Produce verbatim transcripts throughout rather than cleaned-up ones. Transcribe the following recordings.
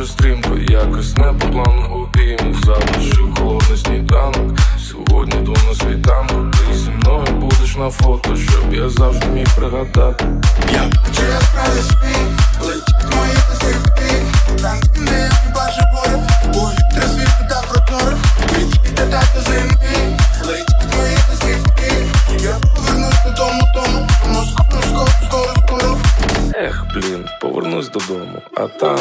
стрімко, якось не по плану обіймів. Залишив холодний сніданок, сьогодні йду на світанку. Ти зі мною будеш на фото, щоб я завжди міг пригадати. Я через правий світ, летять мої листи. Там не бачу болю, у вітри світу та прокору. Відійде дати зими, летять мої листи. Я повернусь додому, тому, тому скоро, скоро, скоро, скоро. Ех, блін, повернусь додому, а там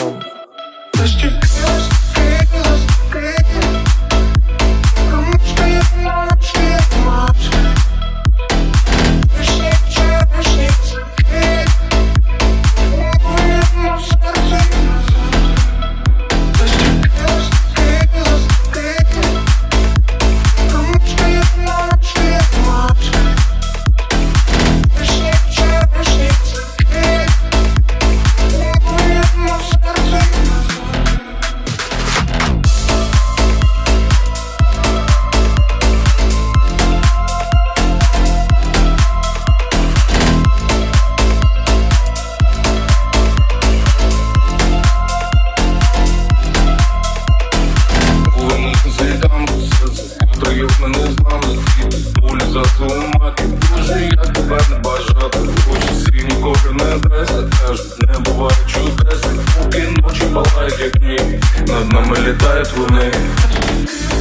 не буває чудес, поки ночі палають, як дні, над нами літають вони.